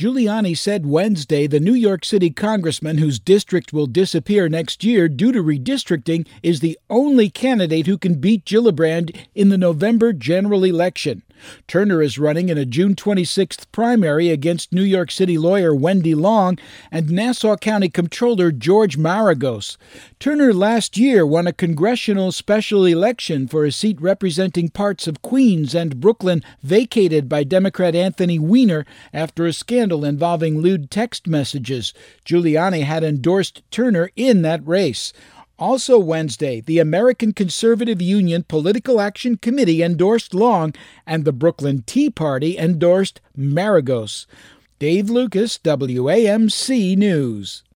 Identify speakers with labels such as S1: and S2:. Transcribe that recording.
S1: Giuliani said Wednesday the New York City congressman whose district will disappear next year due to redistricting is the only candidate who can beat Gillibrand in the November general election. Turner is running in a June 26th primary against New York City lawyer Wendy Long and Nassau County Comptroller George Maragos. Turner last year won a congressional special election for a seat representing parts of Queens and Brooklyn vacated by Democrat Anthony Weiner after a scandal involving lewd text messages. Giuliani had endorsed Turner in that race. Also Wednesday, the American Conservative Union Political Action Committee endorsed Long, and the Brooklyn Tea Party endorsed Maragos. Dave Lucas, WAMC News.